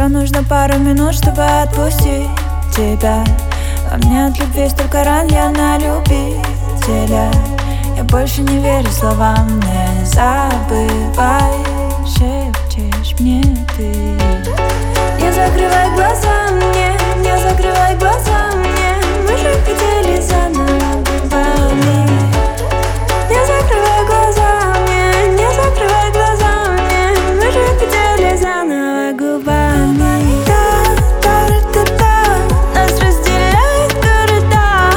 Еще нужно пару минут, чтобы отпустить тебя. А мне от любви столько ран, я на любителя. Я больше не верю словам, не забывай, шепчешь мне ты. Не закрывай глаза мне, не закрывай глаза мне, мы же хотели заново губами. Не закрывай глаза мне, не закрывай глаза мне, мы же хотели заново губами. Нас разделяет города,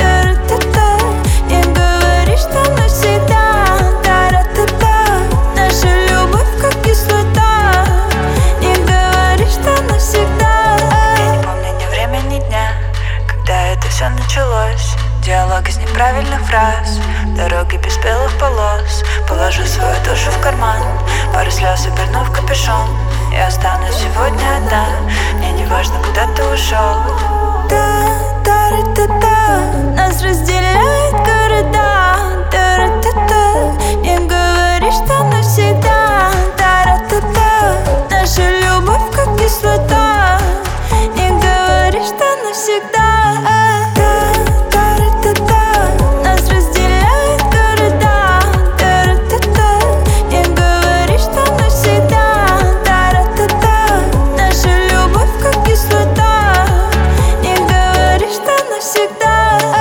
не говори, что навсегда. Наша любовь как кислота, не говори, что навсегда. Я не помню ни время, ни дня, когда это все началось. Диалог из неправильных фраз, дороги без белых полос. Положу свою душу в карман, пару слез оберну в капюшон. Я останусь сегодня одна, мне не важно, куда ты ушел. Нас разделяет города, не говори, что навсегда. Наша любовь как кислота, не говори, что навсегда. Нас разделяет города, не говори, что навсегда. Наша любовь как кислота, не говори, что навсегда.